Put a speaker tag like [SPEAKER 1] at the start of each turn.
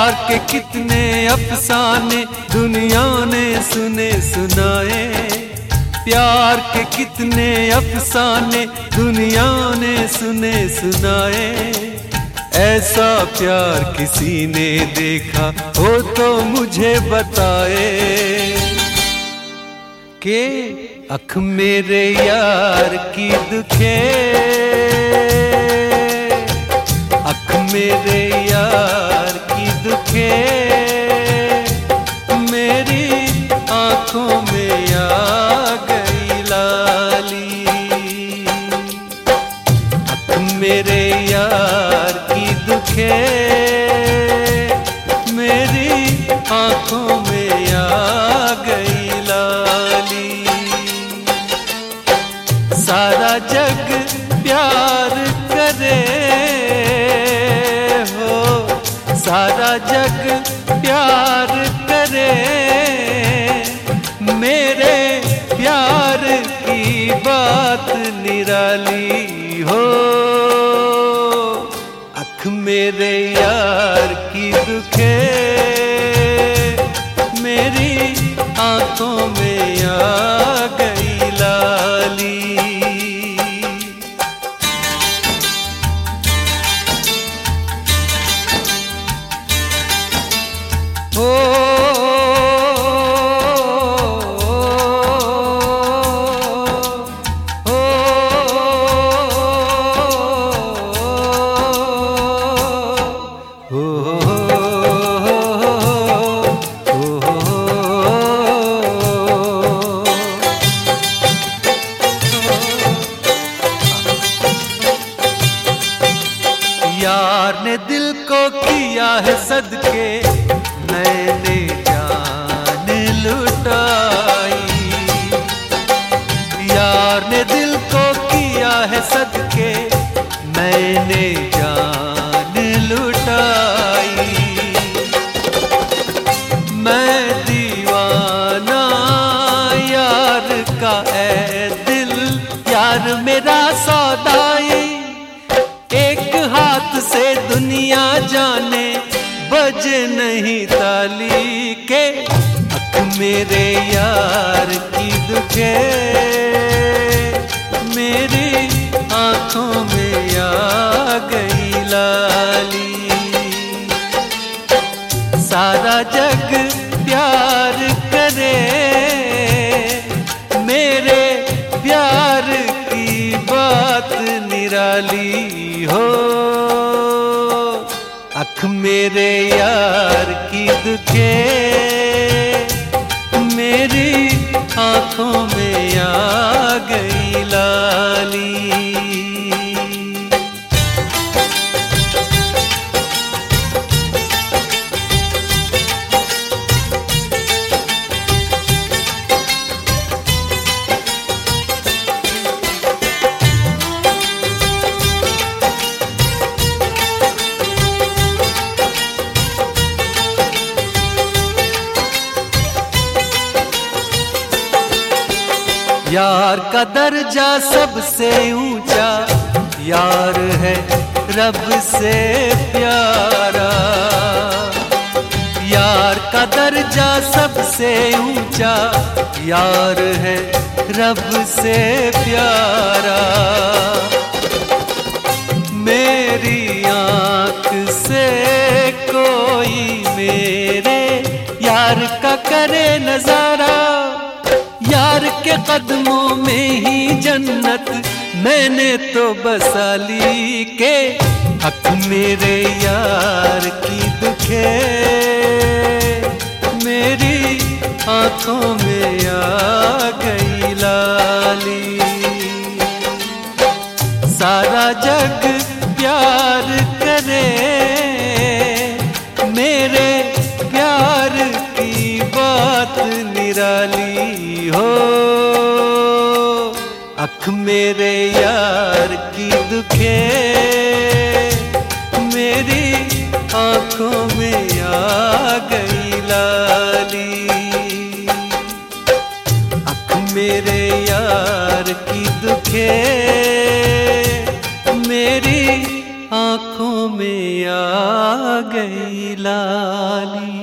[SPEAKER 1] प्यार के कितने अफसाने दुनिया ने सुने सुनाए, प्यार के कितने अफसाने दुनिया ने सुने सुनाए। ऐसा प्यार किसी ने देखा हो तो मुझे बताए कि अख मेरे यार की दुखे, अख मेरे यार की दुखे, मेरी आंखों में आ गई लाली। अख मेरे यार की दुखे, मेरी आंखों में आ गई लाली। सारा जग प्यार करे हो, सारा जग प्यार करे, मेरे प्यार की बात निराली हो। अख मेरे यार की दुखे, मेरी आंखों में आ गई लाली। यार ने दिल को किया है सदके, मैंने जान लुटाई। यार ने दिल को किया है सदके, मैंने जान लुटाई। मैं दीवाना यार का है दिल, यार मेरा सौदाई। एक हाथ से दुनिया जाने बजे नहीं ताली के, अख मेरे यार की दुखे, मेरी आंखों में आ गई लाली। सारा जग प्यार करे, मेरे प्यार की बात निराली हो। अख मेरे यार की दुखे, मेरी आंखों में आ गई लाली। यार का दर्जा सबसे ऊंचा, यार है रब से प्यारा। यार का दर्जा सबसे ऊंचा, यार है रब से प्यारा। मेरी आंख से कोई मेरे यार का करे नजारा, यार के कदमों में ही जन्नत मैंने तो बसा ली के। अख मेरे यार की दुखे, मेरी आंखों में आ गई लाली। सारा जग प्यार करे, मेरे प्यार की बात निराली हो। अख मेरे यार की दुखे, मेरी आंखों में आ गई लाली। अख मेरे यार की दुखे, मेरी आंखों में आ गई लाली।